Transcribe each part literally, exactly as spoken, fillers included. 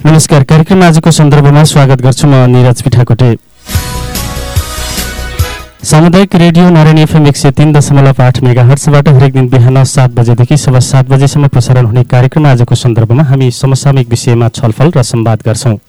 नमस्कार, कार्यक्रम आजको सन्दर्भमा स्वागत गर्छु। म निरज पिठाकोटे। सामुदायिक रेडियो नारायण एफएम एक सय तीन दशमलव आठ मेगा हर्ट्जबाट हरेक दिन बिहान सात बजेदेखि सवा सात बजेसम्म प्रसारण हुने कार्यक्रम आजको सन्दर्भमा हामी समसामयिक विषयमा छलफल र संवाद गर्छौं।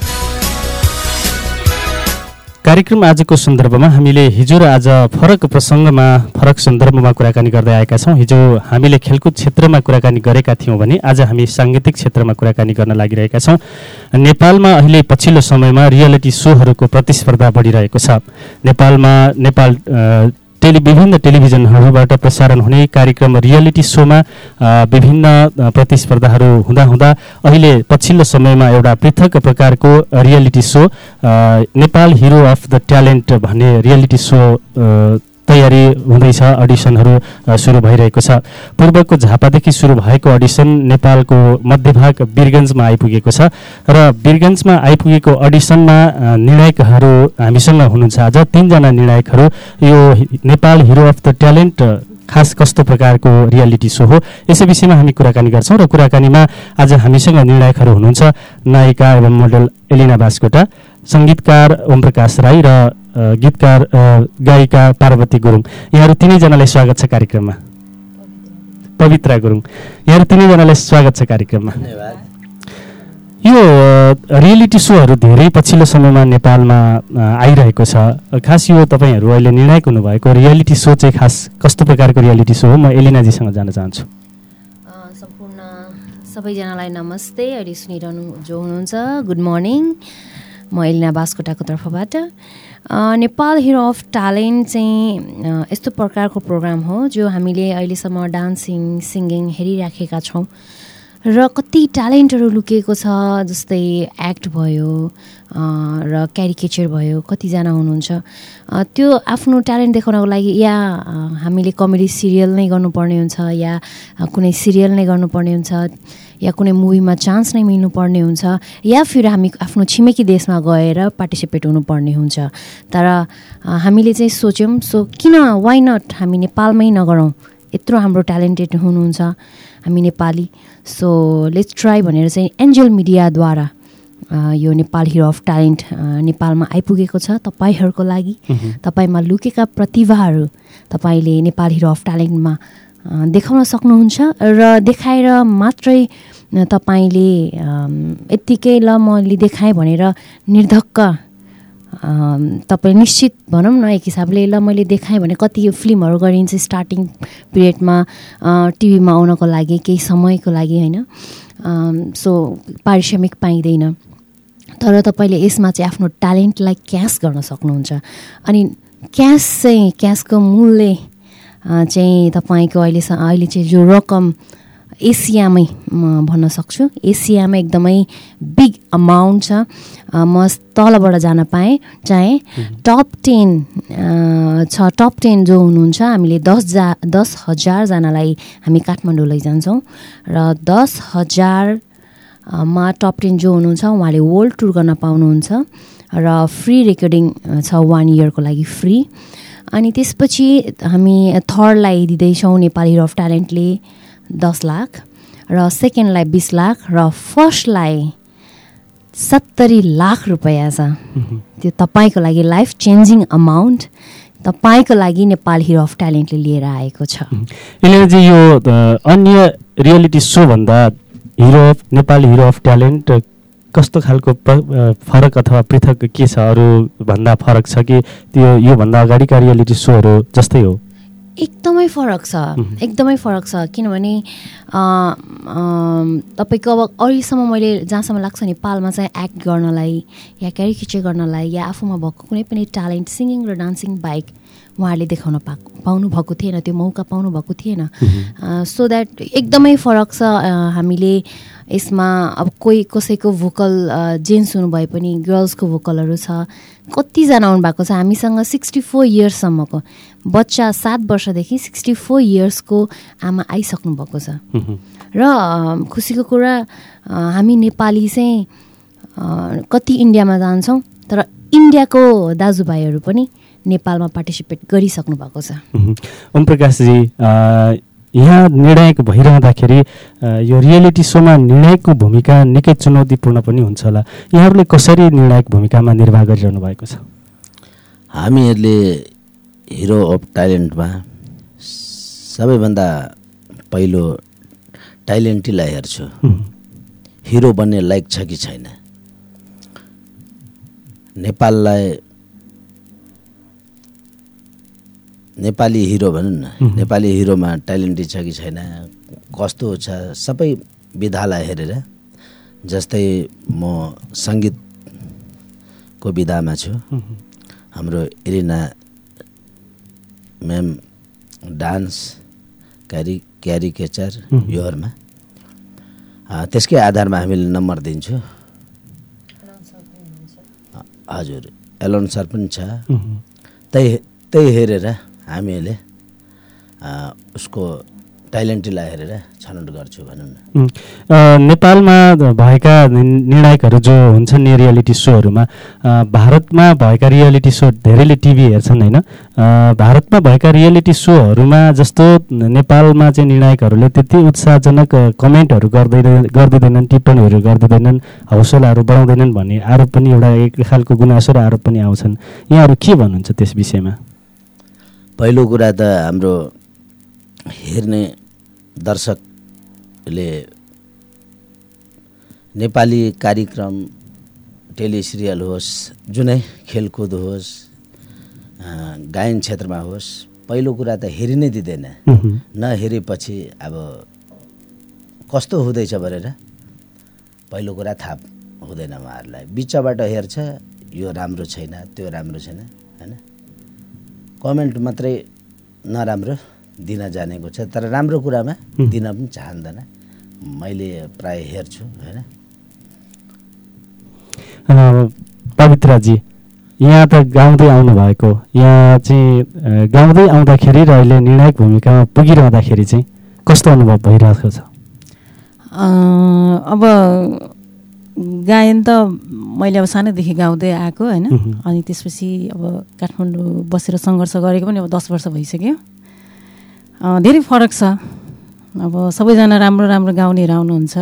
कार्यक्रम आजको सन्दर्भमा हामीले हिजो र आज फरक प्रसङ्गमा फरक सन्दर्भमा कुराकानी गर्दै आएका छौं। हिजो हामीले खेलकुद क्षेत्रमा कुराकानी गरेका थियौं भने आज हामी सांगीतिक क्षेत्रमा कुराकानी गर्न लागिरहेका छौं। नेपालमा अहिले पछिल्लो समयमा रियालिटी सोहरूको प्रतिस्पर्धा बढिरहेको छ। नेपालमा नेपाल टेली विभिन्न टेलिभिजनहरूबाट प्रसारण हुने कार्यक्रम रियालिटी सोमा विभिन्न प्रतिस्पर्धाहरू हुँदा हुँदा अहिले पछिल्लो समयमा एउटा पृथक प्रकारको reality show Nepal hero of the talent भन्ने रियालिटी सो तयारी हुँदैछ। अडिसनहरू सुरु भइरहेको छ। पूर्वको झापादेखि सुरु भएको अडिसन नेपालको मध्यभाग वीरगन्जमा आइपुगेको छ र वीरगन्जमा आइपुगेको अडिसनमा निर्णायकहरू हामीसँग हुनुहुन्छ। आज तीनजना निर्णायकहरू यो Nepal hero of the talent खास कस्तो प्रकारको रियालिटी सो हो यसै विषयमा हामी कुराकानी गर्छौं र कुराकानीमा आज हामीसँग निर्णायकहरू हुनुहुन्छ नायिका एवं मोडल एलिना बास्कोटा, संगीतकार ओम प्रकाश राई र गीतकार गायिका पार्वती गुरुङ। यहाँहरू तीनैजनालाई स्वागत छ कार्यक्रममा। पवित्रा गुरुङ, यहाँहरू तीनैजनालाई स्वागत छ कार्यक्रममा। यो रियालिटी सोहरू धेरै पछिल्लो समयमा नेपालमा आइरहेको छ। खास यो तपाईँहरू अहिले निर्णायक हुनुभएको रियालिटी सो चाहिँ खास कस्तो प्रकारको रियालिटी सो हो? म एलिनाजीसँग जान चाहन्छु। सम्पूर्ण सबैजनालाई नमस्ते। अहिले सुनिरहनु जो हुनुहुन्छ गुड मर्निङ। म एलिना बास्कोटाको तर्फबाट। नेपाल हिरो अफ ट्यालेन्ट चाहिँ यस्तो प्रकारको प्रोग्राम हो जो हामीले अहिलेसम्म डान्सिङ सिङ्गिङ हेरिराखेका छौँ र कति ट्यालेन्टहरू लुकेको छ। जस्तै एक्ट भयो र क्यारिकेचर भयो, कतिजना हुनुहुन्छ त्यो आफ्नो ट्यालेन्ट देखाउनको लागि या हामीले कमेडी सिरियल नै गर्नुपर्ने हुन्छ या कुनै सिरियल नै गर्नुपर्ने हुन्छ या कुनै मुभीमा चान्स नै मिल्नुपर्ने हुन्छ या फिर हामी आफ्नो छिमेकी देशमा गएर पार्टिसिपेट हुनुपर्ने हुन्छ। तर हामीले चाहिँ सोच्यौँ सो किन वाइ नट हामी नेपालमै नगरौँ, यत्रो हाम्रो ट्यालेन्टेड हुनुहुन्छ हामी नेपाली, सो लेट्स ट्राई भनेर चाहिँ एन्जल मिडियाद्वारा यो नेपाल हिरो अफ ट्यालेन्ट नेपालमा आइपुगेको छ। तपाईँहरूको लागि तपाईँमा लुकेका प्रतिभाहरू तपाईँले नेपाल हिरो अफ ट्यालेन्टमा देखाउन सक्नुहुन्छ र देखाएर मात्रै तपाईँले यत्तिकै ल मैले देखाएँ भनेर निर्धक्क तपाईँ निश्चित भनौँ न एक हिसाबले ल मैले देखाएँ भने कति यो फिल्महरू गरिन्छ स्टार्टिङ पिरियडमा टिभीमा आउनको लागि केही समयको लागि होइन, सो पारिश्रमिक पाइँदैन। तर तपाईँले यसमा चाहिँ आफ्नो ट्यालेन्टलाई क्यास गर्न सक्नुहुन्छ। अनि क्यास चाहिँ क्यासको मूल्य चाहिँ तपाईँको अहिले अहिले चाहिँ जो रकम एसियामै म भन्न सक्छु, एसियामा एकदमै बिग अमाउन्ट छ। म तलबाट जान पाएँ चाहे टप टेन छ, टप टेन जो हुनुहुन्छ हामीले दस जा दस हजारजनालाई हामी काठमाडौँ लैजान्छौँ र दस हजारमा टप टेन जो हुनुहुन्छ उहाँले वर्ल्ड टुर गर्न पाउनुहुन्छ र फ्री रेकर्डिङ छ वान इयरको लागि फ्री। अनि त्यसपछि हामी थर्डलाई दिँदैछौँ नेपाल हिरो अफ ट्यालेन्टले दस लाख र सेकेन्डलाई बिस लाख र फर्स्टलाई सत्तरी लाख रुपियाँ छ। त्यो तपाईँको लागि लाइफ चेन्जिङ अमाउन्ट तपाईँको लागि नेपाल हिरो अफ ट्यालेन्टले लिएर आएको छ। एलिनाजी, यो अन्य रियालिटी सो भन्दा hero of Nepal hero of talent कस्तो खालको फरक अथवा पृथक के छ? अरू भन्दा फरक छ कि त्यो योभन्दा अगाडिका रियालिटी सोहरू जस्तै हो? एकदमै फरक छ, एकदमै फरक छ। किनभने तपाईँको अब अहिलेसम्म मैले जहाँसम्म लाग्छ नेपालमा चाहिँ एक्ट गर्नलाई या क्यारिकेचर गर्नलाई या आफूमा भएको कुनै पनि ट्यालेन्ट सिङ्गिङ र डान्सिङ बाहेक उहाँहरूले देखाउन पा पाउनु भएको थिएन, त्यो मौका पाउनु भएको थिएन। सो द्याट एकदमै फरक छ। हामीले यसमा अब कोही कसैको भोकल जेन्ट्स हुनु भए पनि गर्ल्सको भोकलहरू छ, कतिजना आउनु भएको छ। हामीसँग सिक्सटी फोर इयर्ससम्मको बच्चा सात वर्षदेखि सिक्सटी फोर इयर्सको आमा आइसक्नु भएको छ। र खुसीको कुरा हामी नेपाली चाहिँ कति इन्डियामा जान्छौँ तर इन्डियाको दाजुभाइहरू पनि नेपालमा पार्टिसिपेट गरिसक्नु भएको छ। ओम प्रकाशजी, यहाँ निर्णायक भइरहँदाखेरि यो रियालिटी सोमा निर्णायकको भूमिका निकै चुनौतीपूर्ण पनि हुन्छ होला। यहाँहरूले कसरी निर्णायक भूमिकामा निर्वाह गरिरहनु भएको छ? हामीहरूले हिरो अफ ट्यालेन्टमा सबैभन्दा पहिलो ट्यालेन्टीलाई हेर्छु, हिरो बन्ने लायक छ कि छैन। नेपाललाई नेपाली हिरो भनौँ न, नेपाली हिरोमा ट्यालेन्टी छ कि छैन, कस्तो छ, सबै विधालाई हेरेर। जस्तै म सङ्गीतको विधामा छु, हाम्रो एरिना म्याम डान्स क्यारी क्यारिकेचर योहरूमा, त्यसकै आधारमा हामीले नम्बर दिन्छु। हजुर, एलोन सर पनि छ। त्यही त्यही हेरेर हामीले उसको ट्यालेन्टलाई हेरेर छनौट गर्छु भनौँ न। नेपालमा भएका निर्णायकहरू जो हुन्छन् नि रियालिटी सोहरूमा, भारतमा भएका रियालिटी सो धेरैले टिभी हेर्छन् होइन। भारतमा भएका रियालिटी सोहरूमा जस्तो नेपालमा चाहिँ निर्णायकहरूले त्यति उत्साहजनक कमेन्टहरू गर्दैन गर्दिँदैनन्, टिप्पणीहरू गर्दिँदैनन्, हौसलाहरू बढाउँदैनन् भन्ने आरोप पनि, एउटा एक खालको गुनासो र आरोप पनि आउँछन्। यहाँहरू के भन्नुहुन्छ त्यस विषयमा? पहिलो कुरा त हाम्रो हेर्ने दर्शकले नेपाली कार्यक्रम, टेलिसिरियल होस्, जुनै खेलकुद होस्, गायन क्षेत्रमा होस्, पहिलो कुरा त हेरि नै दिँदैन। नहेरेपछि अब कस्तो हुँदैछ भनेर पहिलो कुरा थाहा हुँदैन उहाँहरूलाई। बिचबाट हेर्छ, यो राम्रो छैन, त्यो राम्रो छैन होइन, कमेन्ट मात्रै नराम्रो दिन जानेको छ, तर राम्रो कुरामा दिन पनि चाहँदैन। मैले प्राय हेर्छु होइन। पवित्राजी, यहाँ त गाउँदै आउनु भएको, यहाँ चाहिँ गाउँदै आउँदाखेरि र अहिले निर्णायक भूमिकामा पुगिरहँदाखेरि चाहिँ कस्तो अनुभव भइरहेको छ? अब गायन त मैले अब सानैदेखि गाउँदै आएको होइन। अनि त्यसपछि अब काठमाडौँ बसेर सङ्घर्ष गरेको पनि अब दस वर्ष भइसक्यो। धेरै फरक छ। अब सबैजना राम्रो राम्रो गाउनेहरू आउनुहुन्छ,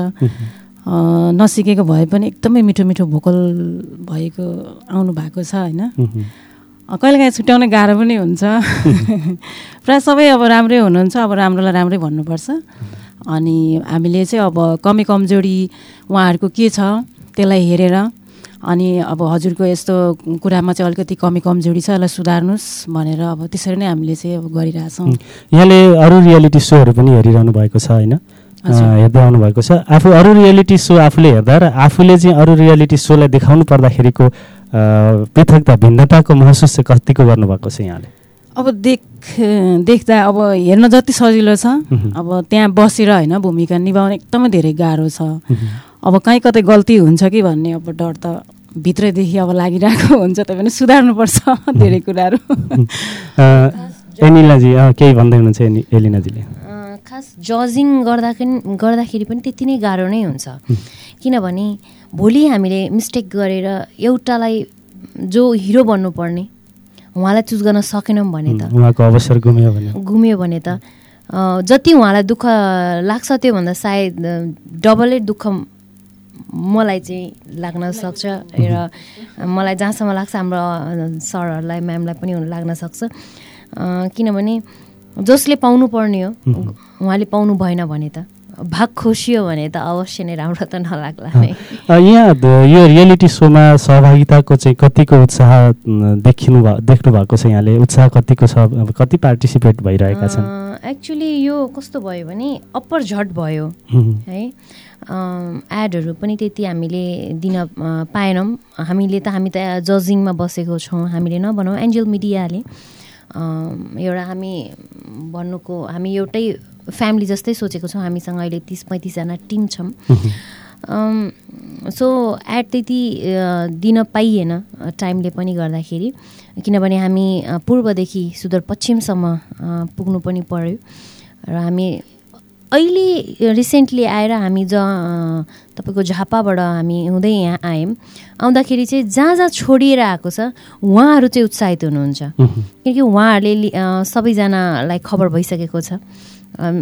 नसिकेको भए पनि एकदमै मिठो मिठो भोकल भएको आउनु भएको छ होइन। कहिलेकाहीँ छुट्याउन गाह्रो पनि हुन्छ। प्रायः सबै अब राम्रै हुनुहुन्छ, अब राम्रोलाई राम्रै भन्नुपर्छ। अनि हामीले चाहिँ अब कमी कमजोरी उहाँहरूको के छ त्यसलाई हेरेर, अनि अब हजुरको यस्तो कुरामा चाहिँ अलिकति कमी कमजोरी छ, यसलाई सुधार्नुहोस् भनेर अब त्यसरी नै हामीले चाहिँ अब गरिरहेछौँ। यहाँले अरू रियालिटी सोहरू पनि हेरिरहनु भएको छ होइन, हेर्दै आउनु भएको छ। आफू अरू रियालिटी सो आफूले हेर्दा र आफूले चाहिँ अरू रियालिटी सोलाई देखाउनु पर्दाखेरिको पृथकता, भिन्नताको महसुस चाहिँ कतिको गर्नुभएको छ यहाँले? अब देख देख्दा अब हेर्न जति सजिलो छ, अब त्यहाँ बसेर होइन भूमिका निभाउन एकदमै धेरै गाह्रो छ। अब कहीँ कतै गल्ती हुन्छ कि भन्ने अब डर त भित्रैदेखि अब लागिरहेको हुन्छ, त्यही पनि सुधार्नुपर्छ धेरै कुराहरू। एलिनाजी केही भन्दै हुनुहुन्छ? एलिनाजीले खास जजिङ गर्दाखेरि गर्दाखेरि पनि त्यति नै गाह्रो नै हुन्छ, किनभने भोलि हामीले मिस्टेक गरेर एउटालाई जो हिरो बन्नुपर्ने उहाँलाई चुज गर्न सकेनौँ भने त उहाँको अवसर गुम्यो भने गुम्यो भने त जति उहाँलाई दुःख लाग्छ त्योभन्दा सायद डबलै दुःख मलाई चाहिँ लाग्न सक्छ र मलाई जहाँसम्म लाग्छ हाम्रो सरहरूलाई, म्यामलाई पनि लाग्न सक्छ। किनभने जसले पाउनु पर्ने हो उहाँले पाउनु भएन भने त भाग खोसियो भने त अवश्य नै राम्रो त नलाग्ला नै। यहाँ यो रियालिटी सोमा सहभागिताको चाहिँ कतिको उत्साह देखिनु देख्नु भएको छ यहाँले? उत्साह कतिको छ? कति पार्टिसिपेट भइरहेका छन्? एक्चुअली यो कस्तो भयो भने अप्पर झट भयो है। एडहरू पनि त्यति हामीले दिन पाएनौँ। हामीले त हामी त जजिङमा बसेको छौँ, हामीले नभनौँ, एन्जल मिडियाले एउटा हामी भन्नुको हामी एउटै फ्यामिली जस्तै सोचेको छौँ। हामीसँग अहिले तिस पैँतिसजना टिम छौँ। सो एड त्यति दिन पाइएन टाइमले पनि गर्दाखेरि, किनभने हामी पूर्वदेखि सुदूरपश्चिमसम्म पुग्नु पनि पर्यो र हामी अहिले रिसेन्टली आएर हामी ज तपाईँको झापाबाट हामी हुँदै यहाँ आयौँ। आउँदाखेरि चाहिँ जहाँ जहाँ छोडिएर आएको छ उहाँहरू चाहिँ उत्साहित हुनुहुन्छ, किनकि उहाँहरूले सबैजनालाई खबर भइसकेको छ।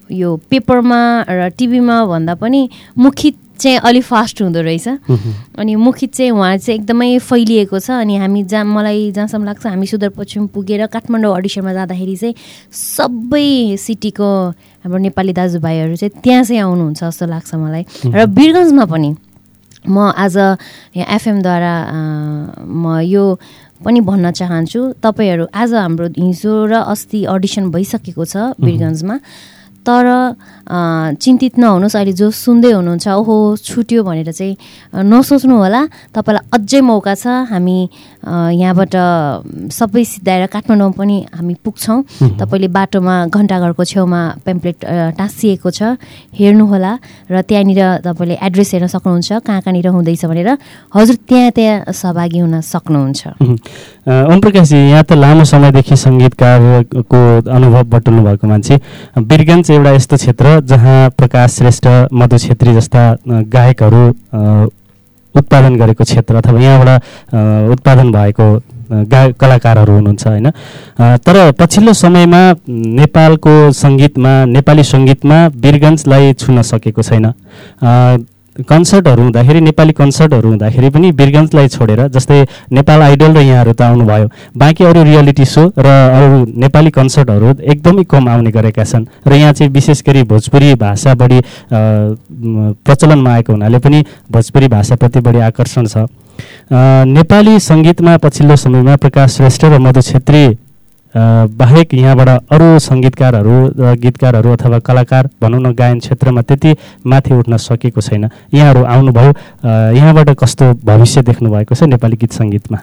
यो पेपरमा र टिभीमा भन्दा पनि मुखित चाहिँ अलि फास्ट हुँदो रहेछ अनि मुखित चाहिँ उहाँ चाहिँ एकदमै फैलिएको छ अनि हामी जहाँ मलाई जहाँसम्म लाग्छ हामी सुदूरपश्चिम पुगेर काठमाडौँ अडिसनमा जाँदाखेरि चाहिँ सबै सिटीको हाम्रो नेपाली दाजुभाइहरू चाहिँ त्यहाँ चाहिँ आउनुहुन्छ जस्तो लाग्छ मलाई र वीरगन्जमा पनि म आज यहाँ एफएमद्वारा म यो पनि भन्न चाहन्छु तपाईँहरू आज हाम्रो हिजो र अस्ति अडिसन भइसकेको छ वीरगन्जमा तर चिन्तित नहुनुहोस् अहिले जो सुन्दै हुनुहुन्छ ओहो छुट्यो भनेर चाहिँ नसोच्नु होला तपाईँलाई अझै मौका छ हामी यहाँबाट सबै सिद्धाएर काठमाडौँ पनि हामी पुग्छौँ तपाईँले बाटोमा घन्टाघरको छेउमा पेम्पलेट टाँसिएको छ हेर्नुहोला र त्यहाँनिर तपाईँले एड्रेस हेर्न सक्नुहुन्छ कहाँ कहाँनिर हुँदैछ भनेर हजुर त्यहाँ त्यहाँ सहभागी हुन सक्नुहुन्छ। ओम प्रकाशजी यहाँ त लामो समयदेखि सङ्गीतकारको अनुभव बटुल्नु भएको मान्छे वीरगन्ज एउटा यस्तो क्षेत्र जहाँ प्रकाश श्रेष्ठ मधु छेत्री जस्ता गायकहरू उत्पादन गरेको क्षेत्र अथवा यहाँबाट उत्पादन भएको गा कलाकारहरू हुनुहुन्छ होइन तर पछिल्लो समयमा नेपालको सङ्गीतमा नेपाली सङ्गीतमा वीरगन्जलाई छुन सकेको छैन। कन्सर्टहरू हुँदाखेरि नेपाली कन्सर्टहरू हुँदाखेरि पनि वीरगन्जलाई छोडेर जस्तै नेपाल आइडल र यहाँहरू त आउनुभयो बाँकी अरू रियालिटी सो र अरू नेपाली कन्सर्टहरू एकदमै कम आउने गरेका छन् र यहाँ चाहिँ विशेष गरी भोजपुरी भाषा बढी प्रचलनमा आएको हुनाले पनि भोजपुरी भाषाप्रति बढी आकर्षण छ। नेपाली सङ्गीतमा पछिल्लो समयमा प्रकाश श्रेष्ठ र मधु छेत्री बाहेक यहाँबाट अरू सङ्गीतकारहरू गीतकारहरू अथवा कलाकार भनौँ न गायन क्षेत्रमा त्यति माथि उठ्न सकेको छैन। यहाँहरू आउनुभयो यहाँबाट कस्तो भविष्य देख्नु भएको छ नेपाली गीत सङ्गीतमा?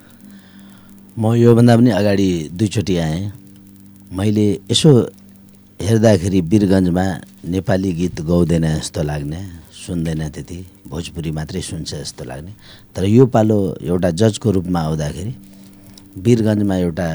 म योभन्दा पनि अगाडि दुईचोटि आएँ। मैले यसो हेर्दाखेरि वीरगन्जमा नेपाली गीत गाउँदैन जस्तो लाग्ने सुन्दैन त्यति भोजपुरी मात्रै सुन्छ जस्तो लाग्ने तर यो पालो एउटा जजको रूपमा आउँदाखेरि वीरगन्जमा एउटा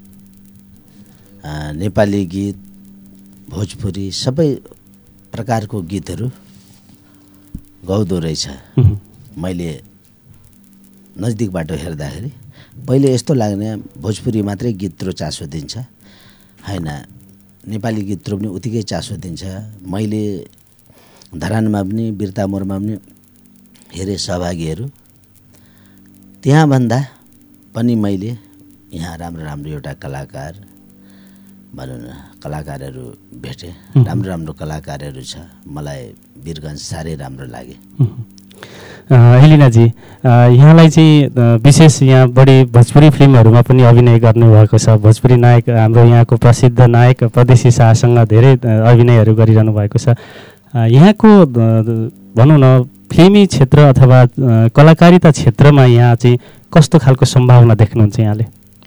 नेपाली गीत भोजपुरी सबै प्रकारको गीतहरू गाउँदो रहेछ। मैले नजिकबाट हेर्दाखेरि पहिले यस्तो लाग्ने भोजपुरी मात्रै गीतरो चासो दिन्छ होइन नेपाली गीतरो पनि उतिकै चासो दिन्छ। मैले धरानमा पनि बिर्तामोरमा पनि हेरेँ सहभागीहरू त्यहाँभन्दा पनि मैले यहाँ राम्रो राम्रो एउटा कलाकार भनौँ न कलाकारहरू भेटेँ राम्रो राम्रो कलाकारहरू छ मलाई वीरगन्ज साह्रै राम्रो लागे। एलिनाजी यहाँलाई चाहिँ विशेष यहाँ बढी भोजपुरी फिल्महरूमा पनि अभिनय गर्नुभएको छ भोजपुरी नायक हाम्रो यहाँको प्रसिद्ध नायक परदेशी शाहसँग धेरै अभिनयहरू गरिरहनु भएको छ। यहाँको भनौँ न फिल्मी क्षेत्र अथवा कलाकारिता क्षेत्रमा यहाँ चाहिँ कस्तो खालको सम्भावना देख्नुहुन्छ यहाँले?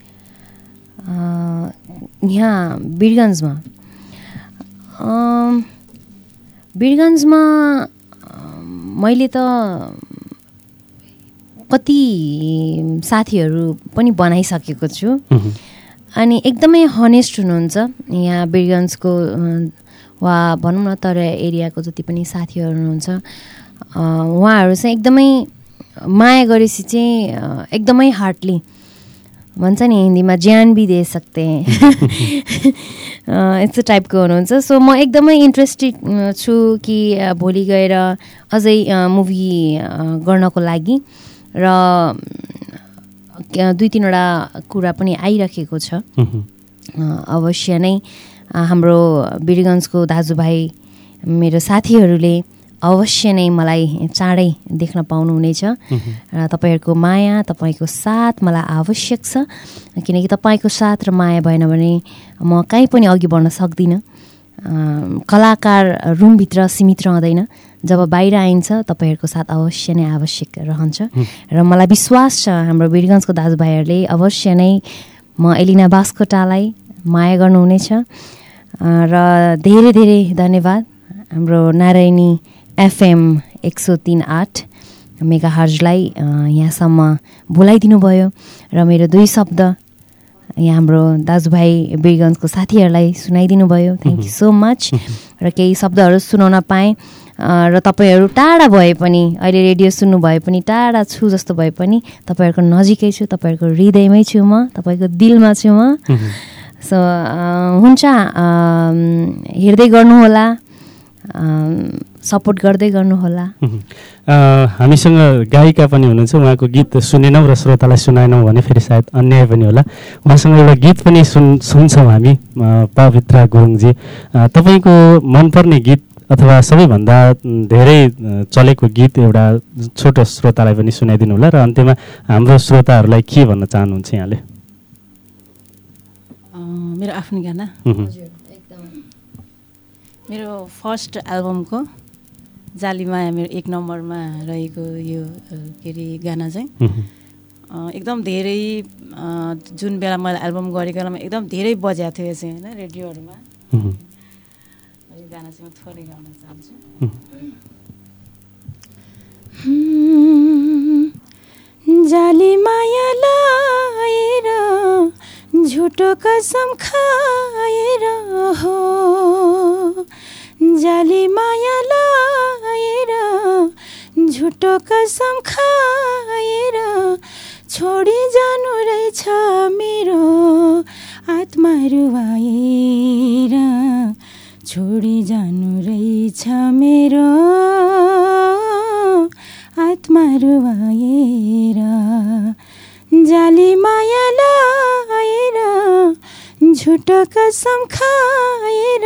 यहाँ वीरगन्जमा वीरगन्जमा मैले त कति साथीहरू पनि बनाइसकेको छु अनि एकदमै हनेस्ट हुनुहुन्छ यहाँ वीरगन्जको वा भनौँ न तर एरियाको जति पनि साथीहरू हुनुहुन्छ उहाँहरू चाहिँ एकदमै माया गरेपछि चाहिँ एकदमै हार्टली भन्छ नि हिन्दीमा ज्यान भी दे सकते हैं यस्तो टाइपको हुनुहुन्छ। सो म एकदमै इन्ट्रेस्टेड छु कि भोलि गएर अझै मुभी गर्नको लागि र दुई तिनवटा कुरा पनि आइराखेको छ। अवश्य नै हाम्रो वीरगन्जको दाजुभाइ मेरो साथीहरूले अवश्य नै मलाई चाँडै देख्न पाउनुहुनेछ र तपाईँहरूको माया तपाईँको साथ मलाई आवश्यक छ किनकि तपाईँको साथ र माया भएन भने म कहीँ पनि अघि बढ्न सक्दिनँ। कलाकार रुमभित्र सीमित रहँदैन जब बाहिर आइन्छ तपाईँहरूको साथ अवश्य नै आवश्यक रहन्छ र मलाई विश्वास छ हाम्रो वीरगन्जको दाजुभाइहरूले अवश्य नै म एलिना बास्कोटालाई माया गर्नुहुनेछ र धेरै धेरै धन्यवाद हाम्रो नारायणी एफएम एक सौ तीन आठ मेगा हर्जलाई यहाँसम्म बोलाइदिनु भयो र मेरो दुई शब्द यहाँ हाम्रो दाजुभाइ वीरगन्जको साथीहरूलाई सुनाइदिनु भयो। थ्याङ्क यू सो मच र केही शब्दहरू सुनाउन पाएँ र तपाईँहरू टाढा भए पनि अहिले रेडियो सुन्नु भए पनि टाढा छु जस्तो भए पनि तपाईँहरूको नजिकै छु तपाईँहरूको हृदयमै छु म तपाईँको दिलमा छु म। सो हुन्छ, हेर्दै गर्नुहोला, सपोर्ट गर्दै गर्नुहोला। हामीसँग गायिका पनि हुनुहुन्छ, उहाँको गीत सुनेनौँ र श्रोतालाई सुनाएनौँ भने फेरि सायद अन्याय पनि होला। उहाँसँग एउटा गीत पनि सुन सुन्छौँ हामी, पवित्रा गुरुङजी। तपाईँको मनपर्ने गीत अथवा सबैभन्दा धेरै चलेको गीत एउटा छोटो श्रोतालाई पनि सुनाइदिनु होला र अन्त्यमा हाम्रो श्रोताहरूलाई के भन्न चाहनुहुन्छ यहाँले? मेरो आफ्नो गाना, मेरो फर्स्ट एल्बमको जालीमाया मेरो एक नम्बरमा रहेको यो के अरे गाना चाहिँ एकदम धेरै, जुन बेला मैले एल्बम गरेको बेलामा एकदम धेरै बजाएको थियो चाहिँ होइन रेडियोहरूमा। यो गाना चाहिँ म थोरै गाउन चाहन्छु। जालीमाया लाएर झुटो कसम खाएर हो, जालीमाया लाएर झुटो कसम खाएर छोडी जानु रहेछ मेरो आत्मा रुवाएर, छोडी जानु रहेछ मेरो आत्मा रुवाएर, जालीमाया लाएर झुटो कसम खाएर।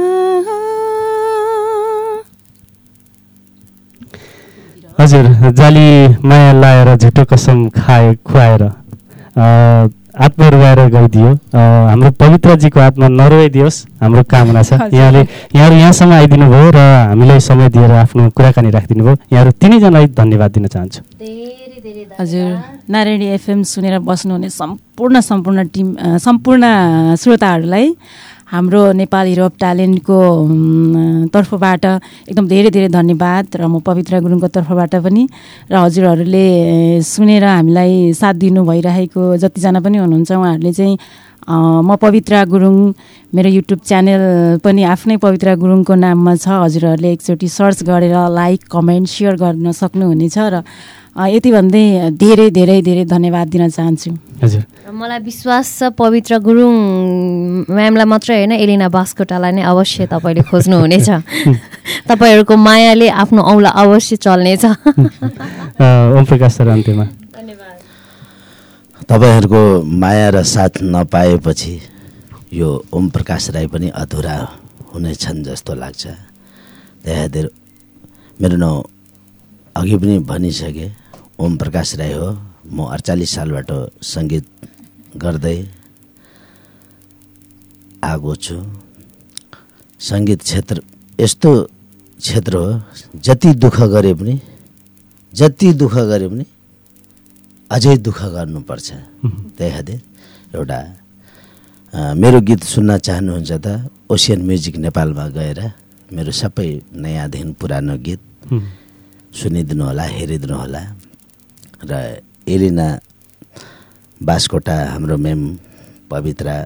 हजुर, जाली माया लाएर झुटो कसम खाए खुवाएर आत्मा रुवाएर गइदियो। हाम्रो पवित्राजीको आत्मा नरोइदियोस् हाम्रो कामना छ। यहाँले यहाँहरू यहाँसम्म आइदिनु भयो र हामीलाई समय दिएर आफ्नो कुराकानी राखिदिनु भयो। यहाँहरू तिनैजनालाई धन्यवाद दिन चाहन्छु। हजुर, नारायणी एफएम सुनेर बस्नुहुने सम्पूर्ण सम्पूर्ण टिम सम्पूर्ण श्रोताहरूलाई हाम्रो नेपाल हिरो अफ ट्यालेन्टको तर्फबाट एकदम धेरै धेरै धन्यवाद र म पवित्रा गुरुङको तर्फबाट पनि र हजुरहरूले सुनेर हामीलाई साथ दिनु भइरहेको जतिजना पनि हुनुहुन्छ उहाँहरूले चाहिँ म पवित्रा गुरुङ, मेरो युट्युब च्यानल पनि आफ्नै पवित्रा गुरुङको नाममा छ। हजुरहरूले एकचोटि सर्च गरेर लाइक कमेन्ट सेयर गर्न सक्नुहुनेछ र यति भन्दै धेरै धेरै धेरै धन्यवाद दिन चाहन्छु। हजुर, मलाई विश्वास छ पवित्रा गुरुङ म्यामलाई मात्रै होइन, एलिना बास्कोटालाई नै अवश्य तपाईँले खोज्नुहुनेछ। तपाईँहरूको मायाले आफ्नो औँला अवश्य चल्नेछ। ओम प्रकाश सर, अन्त्यमा धन्यवाद। तपाईँहरूको माया र साथ नपाएपछि यो ओम प्रकाश राई पनि अधुरा हुनेछन् जस्तो लाग्छ। त्यहाँतिर मेरो नाउँ अघि पनि भनिसकेँ, ओम प्रकाश राई हो। म अडचालिस सालबाट सङ्गीत गर्दै आएको छु। सङ्गीत क्षेत्र यस्तो क्षेत्र हो, जति दुःख गरे पनि जति दुःख गरे पनि अझै दुःख गर्नुपर्छ। त्यही खातिर एउटा मेरो गीत सुन्न चाहनुहुन्छ त ओसियन म्युजिक नेपालमा गएर मेरो सबै नयाँदेखि पुरानो गीत सुनिदिनु होला, हेरिदिनु होला। र एलिना बास्कोटा हाम्रो म्याम पवित्रा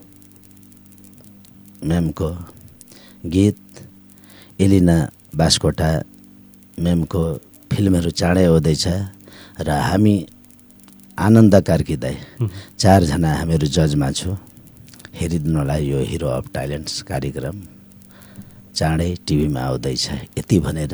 म्यामको गीत, एलिना बास्कोटा म्यामको फिल्महरू चाँडै आउँदैछ र हामी आनन्द कार्की दाई चारजना हामीहरू जजमा छु। हेरिदिनु होला, यो हिरो अफ ट्यालेन्ट्स कार्यक्रम चाँडै टिभीमा आउँदैछ। यति भनेर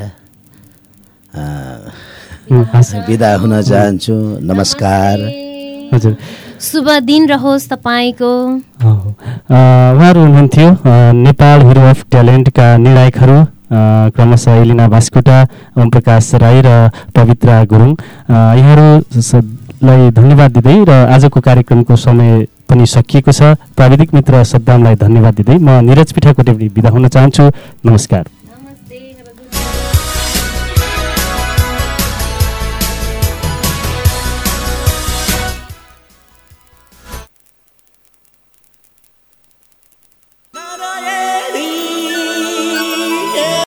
बिदा हुन चाहन्छु। नमस्कार। हजुर, शुभ दिन रहोस् तपाईँको। उहाँहरू हुनुहुन्थ्यो नेपाल हिरो अफ ट्यालेन्टका निर्णायकहरू क्रमशः एलिना बास्कोटा, ओम प्रकाश राई र पवित्रा गुरुङ। यहाँहरूलाई धन्यवाद दिँदै र आजको कार्यक्रमको समय पनि सकिएको छ। प्राविधिक मित्र सद्दामलाई धन्यवाद दिँदै म निरज पिठाकोटे पनि बिदा हुन चाहन्छु। नमस्कार। Nada